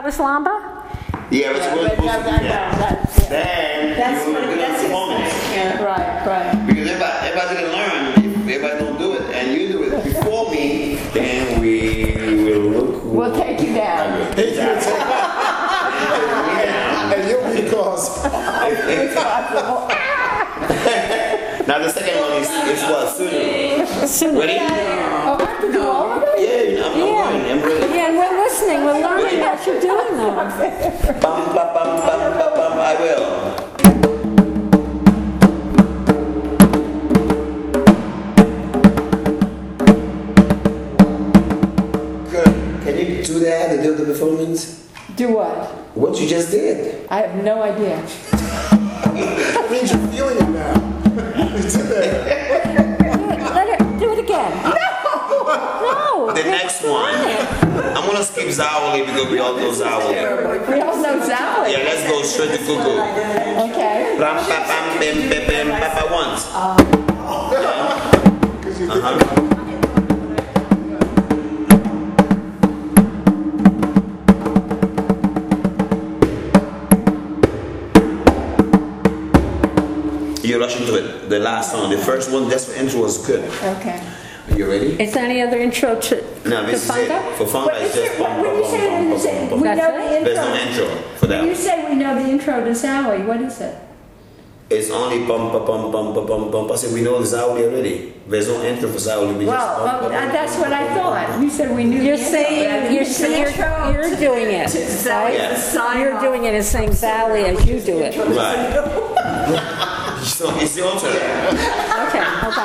was Lamba? Yeah, but we're supposed to do that. Then you were good at performance. Right. Because everybody didn't learn. If everybody don't do it and you do it before me, then we will look. We'll take you down. And you'll be cause. Now the second one is what? Sunu. Ready? Oh, I have to do all of it? Yeah, I'm ready. Yeah, and we're listening. We're learning what you're doing now. Bum, ba, bum, bum, ba, bum, I will. Good. Can you do that and do the performance? Do what? What you just did. I have no idea. That means you're feeling it now. It's in there. Let her do it again. No. The next one. I'm gonna skip Zawali because we all know Zawali. We all know Zowie. Yeah, let's go straight to Cuckoo. Okay. Ram, pa, pam, bim, bim, bim, papa once. You're rushing to it. The last song, the first one, that's the intro was good. Okay. Are you ready? Is there any other intro to No, this is it. Funga? For Funga, it's just bum, When you bum, say bum, bum, bum, bum, we bum. know That's the There's no intro, intro for that you one. say we know the intro to Zowie, what is it? It's only bum, bum, bum, bum, bum, bum, bum. I said, we know Zawali already. There's no intro for Zawali. We just bum, Well, bum, bum, that's what I bum, bum, thought. You said we knew You're the intro. saying you're doing it. Right? Yeah. You're doing it and saying Sally as you do it. Right. So it's your turn. Okay. Hold on.